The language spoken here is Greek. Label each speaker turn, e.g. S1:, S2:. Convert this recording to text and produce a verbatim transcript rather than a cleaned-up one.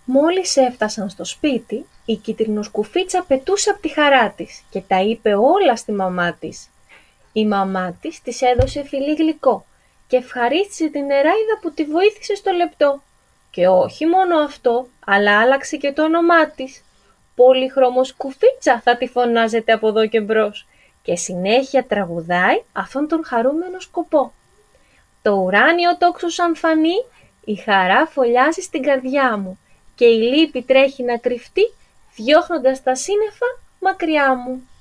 S1: Μόλις έφτασαν στο σπίτι, η Κιτρινοσκουφίτσα πετούσε από τη χαρά της και τα είπε όλα στη μαμά της. Η μαμά της της έδωσε φιλί γλυκό και ευχαρίστησε την νεράιδα που τη βοήθησε στο λεπτό. Και όχι μόνο αυτό, αλλά άλλαξε και το όνομά της. Πολυχρωμοσκουφίτσα θα τη φωνάζετε από εδώ και μπρος. Και συνέχεια τραγουδάει αυτόν τον χαρούμενο σκοπό. Το ουράνιο τόξο σαν φανεί, η χαρά φωλιάζει στην καρδιά μου και η λύπη τρέχει να κρυφτεί, διώχνοντας τα σύννεφα μακριά μου.